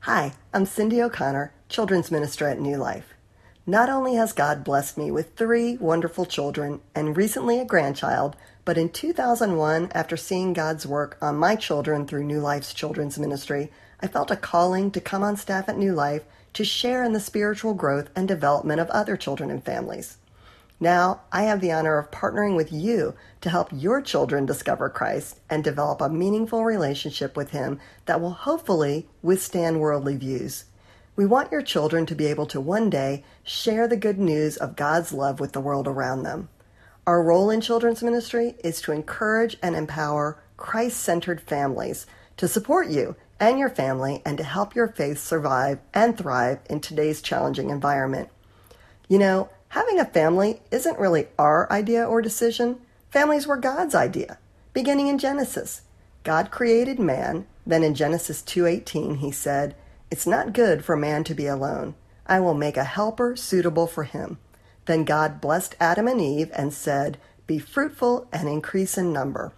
Hi, I'm Cindy O'Connor, Children's Minister at New Life. Not only has God blessed me with 3 wonderful children and recently a grandchild, but in 2001, after seeing God's work on my children through New Life's Children's Ministry, I felt a calling to come on staff at New Life to share in the spiritual growth and development of other children and families. Now, I have the honor of partnering with you to help your children discover Christ and develop a meaningful relationship with Him that will hopefully withstand worldly views. We want your children to be able to one day share the good news of God's love with the world around them. Our role in children's ministry is to encourage and empower Christ-centered families to support you and your family and to help your faith survive and thrive in today's challenging environment. You know, having a family isn't really our idea or decision. Families were God's idea, beginning in Genesis. God created man, then in Genesis 2:18 He said, "It's not good for man to be alone. I will make a helper suitable for him." Then God blessed Adam and Eve and said, "Be fruitful and increase in number."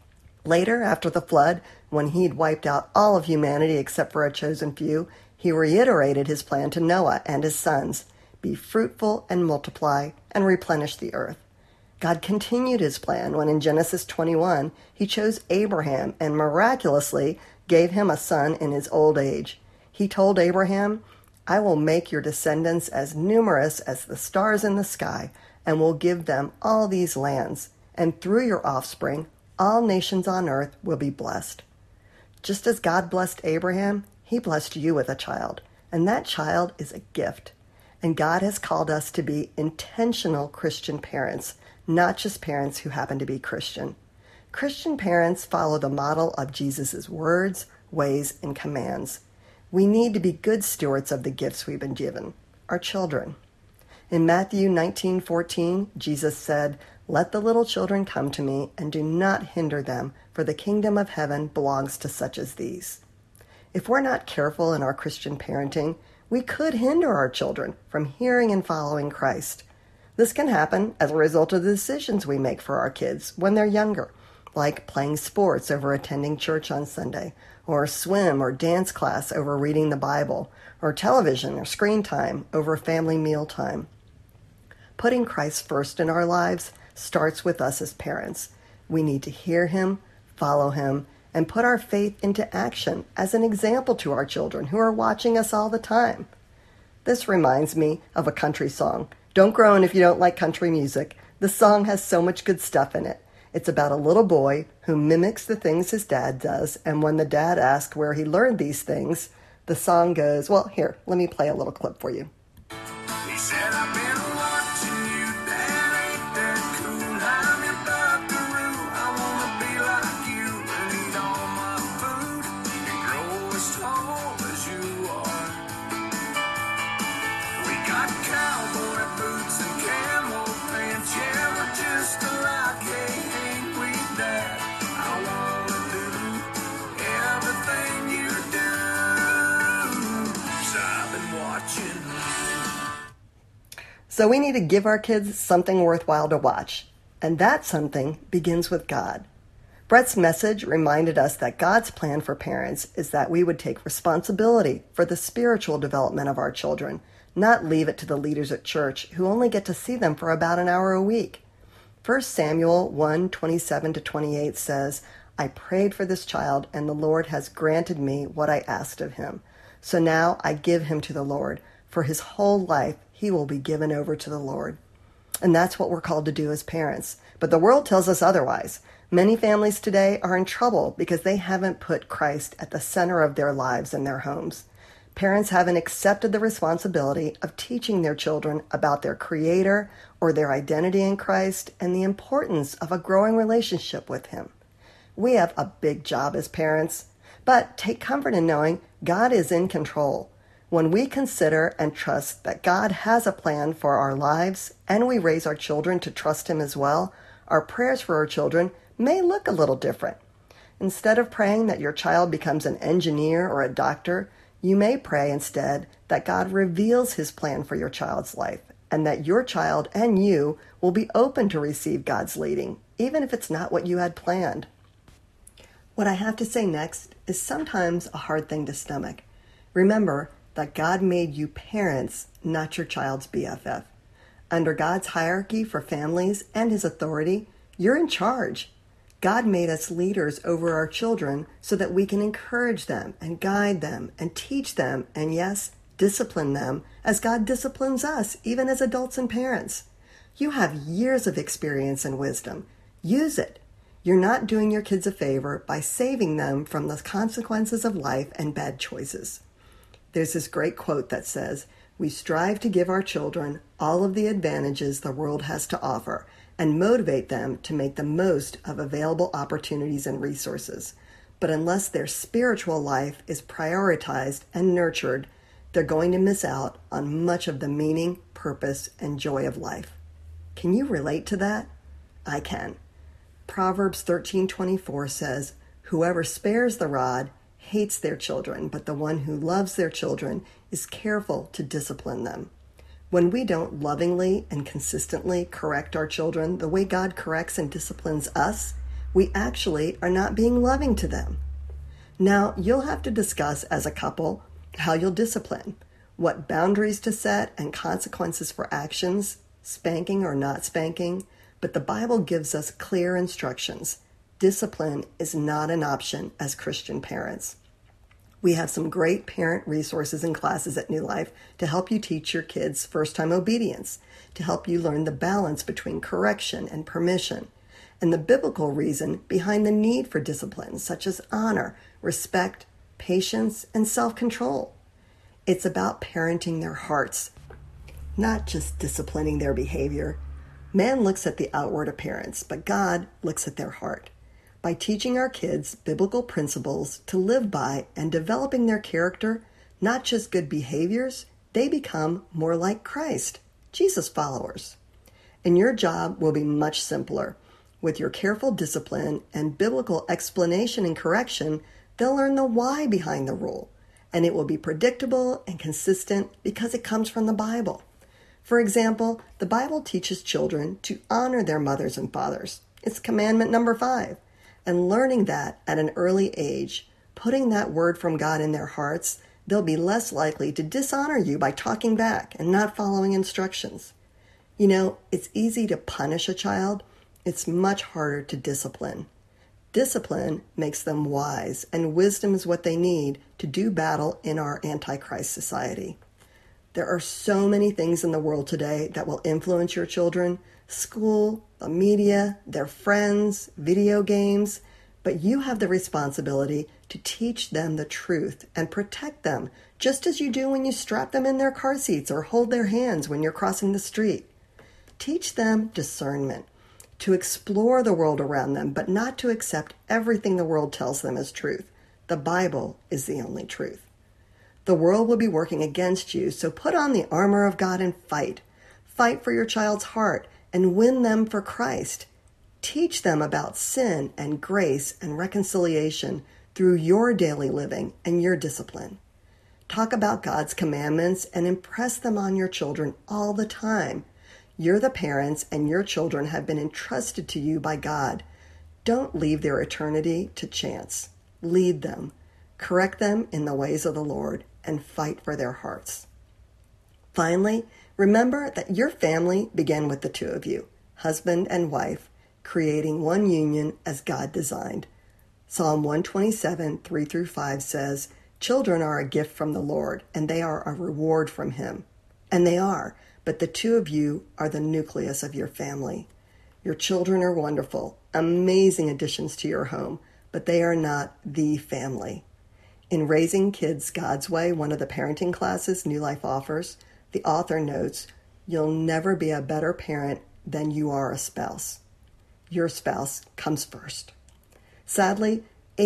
Later, after the flood, when He'd wiped out all of humanity except for a chosen few, He reiterated His plan to Noah and his sons. Be fruitful and multiply and replenish the earth. God continued His plan when in Genesis 21, He chose Abraham and miraculously gave him a son in his old age. He told Abraham, "I will make your descendants as numerous as the stars in the sky and will give them all these lands, and through your offspring, all nations on earth will be blessed." Just as God blessed Abraham, He blessed you with a child, and that child is a gift. And God has called us to be intentional Christian parents, not just parents who happen to be Christian. Christian parents follow the model of Jesus' words, ways, and commands. We need to be good stewards of the gifts we've been given, our children. In Matthew 19:14, Jesus said, "Let the little children come to me, and do not hinder them, for the kingdom of heaven belongs to such as these." If we're not careful in our Christian parenting, we could hinder our children from hearing and following Christ. This can happen as a result of the decisions we make for our kids when they're younger, like playing sports over attending church on Sunday, or swim or dance class over reading the Bible, or television or screen time over family meal time. Putting Christ first in our lives starts with us as parents. We need to hear Him, follow Him, and put our faith into action as an example to our children who are watching us all the time. This reminds me of a country song. Don't groan if you don't like country music. The song has so much good stuff in it. It's about a little boy who mimics the things his dad does, and when the dad asks where he learned these things, the song goes, well, here, let me play a little clip for you. He said, "I've been watching you, Dad, ain't that cool? I'm your buckaroo, I wanna be like you and eat all my food and grow as tall as you are. We got cowboy boots and camel pants, yeah, we're just alike, hey, ain't we, Dad? I wanna do everything you do, 'cause I've been watching." So we need to give our kids something worthwhile to watch, and that something begins with God. Brett's message reminded us that God's plan for parents is that we would take responsibility for the spiritual development of our children, not leave it to the leaders at church who only get to see them for about an hour a week. 1 Samuel 1:27-28 says, "I prayed for this child, and the Lord has granted me what I asked of him. So now I give him to the Lord. For his whole life he will be given over to the Lord." And that's what we're called to do as parents. But the world tells us otherwise. Many families today are in trouble because they haven't put Christ at the center of their lives and their homes. Parents haven't accepted the responsibility of teaching their children about their Creator or their identity in Christ and the importance of a growing relationship with Him. We have a big job as parents, but take comfort in knowing God is in control. When we consider and trust that God has a plan for our lives and we raise our children to trust Him as well, our prayers for our children may look a little different. Instead of praying that your child becomes an engineer or a doctor, you may pray instead that God reveals His plan for your child's life and that your child and you will be open to receive God's leading, even if it's not what you had planned. What I have to say next is sometimes a hard thing to stomach. Remember that God made you parents, not your child's BFF. Under God's hierarchy for families and His authority, you're in charge. God made us leaders over our children so that we can encourage them and guide them and teach them and, yes, discipline them as God disciplines us, even as adults and parents. You have years of experience and wisdom. Use it. You're not doing your kids a favor by saving them from the consequences of life and bad choices. There's this great quote that says, "We strive to give our children all of the advantages the world has to offer and motivate them to make the most of available opportunities and resources. But unless their spiritual life is prioritized and nurtured, they're going to miss out on much of the meaning, purpose, and joy of life." Can you relate to that? I can. Proverbs 13:24 says, "Whoever spares the rod hates their children, but the one who loves their children is careful to discipline them." When we don't lovingly and consistently correct our children the way God corrects and disciplines us, we actually are not being loving to them. Now, you'll have to discuss as a couple how you'll discipline, what boundaries to set and consequences for actions, spanking or not spanking, but the Bible gives us clear instructions. Discipline is not an option as Christian parents. We have some great parent resources and classes at New Life to help you teach your kids first-time obedience, to help you learn the balance between correction and permission, and the biblical reason behind the need for discipline, such as honor, respect, patience, and self-control. It's about parenting their hearts, not just disciplining their behavior. Man looks at the outward appearance, but God looks at their heart. By teaching our kids biblical principles to live by and developing their character, not just good behaviors, they become more like Christ, Jesus followers. And your job will be much simpler. With your careful discipline and biblical explanation and correction, they'll learn the why behind the rule, and it will be predictable and consistent because it comes from the Bible. For example, the Bible teaches children to honor their mothers and fathers. It's commandment number 5. And learning that at an early age, putting that word from God in their hearts, they'll be less likely to dishonor you by talking back and not following instructions. You know, it's easy to punish a child. It's much harder to discipline. Discipline makes them wise, and wisdom is what they need to do battle in our Antichrist society. There are so many things in the world today that will influence your children: school, the media, their friends, video games. But you have the responsibility to teach them the truth and protect them, just as you do when you strap them in their car seats or hold their hands when you're crossing the street. Teach them discernment, to explore the world around them, but not to accept everything the world tells them as truth. The Bible is the only truth. The world will be working against you, so put on the armor of God and fight. Fight for your child's heart and win them for Christ. Teach them about sin and grace and reconciliation through your daily living and your discipline. Talk about God's commandments and impress them on your children all the time. You're the parents, and your children have been entrusted to you by God. Don't leave their eternity to chance. Lead them. Correct them in the ways of the Lord and fight for their hearts. Finally, remember that your family began with the two of you, husband and wife, creating one union as God designed. Psalm 127, 3-5 says, "Children are a gift from the Lord, and they are a reward from Him." And they are, but the two of you are the nucleus of your family. Your children are wonderful, amazing additions to your home, but they are not the family. In Raising Kids God's Way, one of the parenting classes New Life offers, the author notes, "You'll never be a better parent than you are a spouse." Your spouse comes first. Sadly,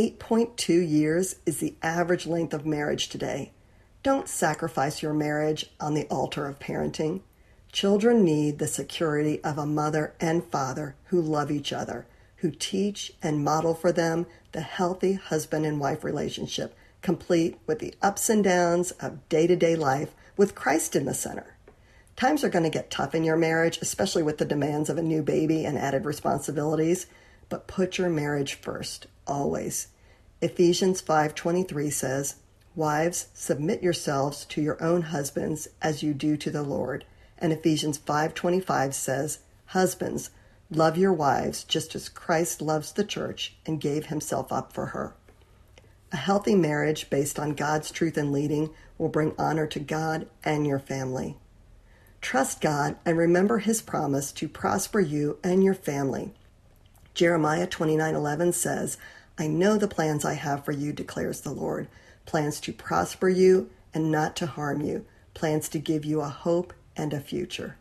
8.2 years is the average length of marriage today. Don't sacrifice your marriage on the altar of parenting. Children need the security of a mother and father who love each other, who teach and model for them the healthy husband and wife relationship, complete with the ups and downs of day-to-day life with Christ in the center. Times are going to get tough in your marriage, especially with the demands of a new baby and added responsibilities, but put your marriage first, always. Ephesians 5:23 says, Wives, submit yourselves to your own husbands as you do to the Lord. And Ephesians 5:25 says, Husbands, love your wives just as Christ loves the church and gave himself up for her. A healthy marriage based on God's truth and leading will bring honor to God and your family. Trust God and remember his promise to prosper you and your family. Jeremiah 29:11 says, I know the plans I have for you, declares the Lord, plans to prosper you and not to harm you, plans to give you a hope and a future.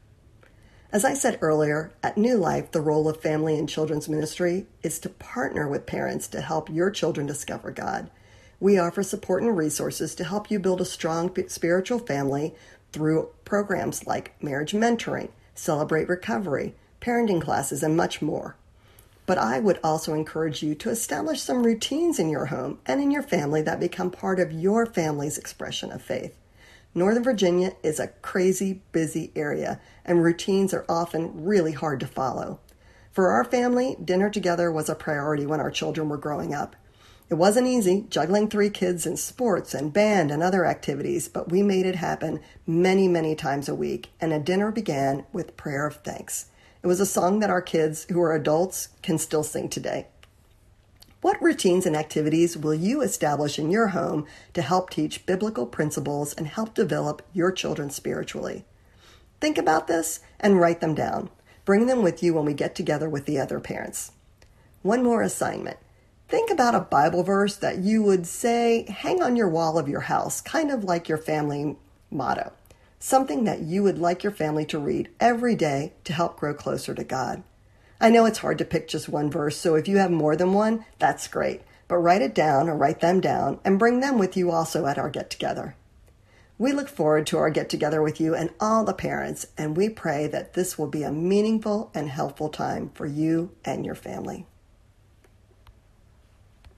As I said earlier, at New Life, the role of family and children's ministry is to partner with parents to help your children discover God. We offer support and resources to help you build a strong spiritual family through programs like marriage mentoring, Celebrate Recovery, parenting classes, and much more. But I would also encourage you to establish some routines in your home and in your family that become part of your family's expression of faith. Northern Virginia is a crazy, busy area, and routines are often really hard to follow. For our family, dinner together was a priority when our children were growing up. It wasn't easy, juggling 3 kids in sports and band and other activities, but we made it happen many, many times a week, and a dinner began with prayer of thanks. It was a song that our kids, who are adults, can still sing today. What routines and activities will you establish in your home to help teach biblical principles and help develop your children spiritually? Think about this and write them down. Bring them with you when we get together with the other parents. One more assignment. Think about a Bible verse that you would say, hang on your wall of your house, kind of like your family motto. Something that you would like your family to read every day to help grow closer to God. I know it's hard to pick just one verse, so if you have more than one, that's great. But write it down or write them down and bring them with you also at our get-together. We look forward to our get-together with you and all the parents, and we pray that this will be a meaningful and helpful time for you and your family.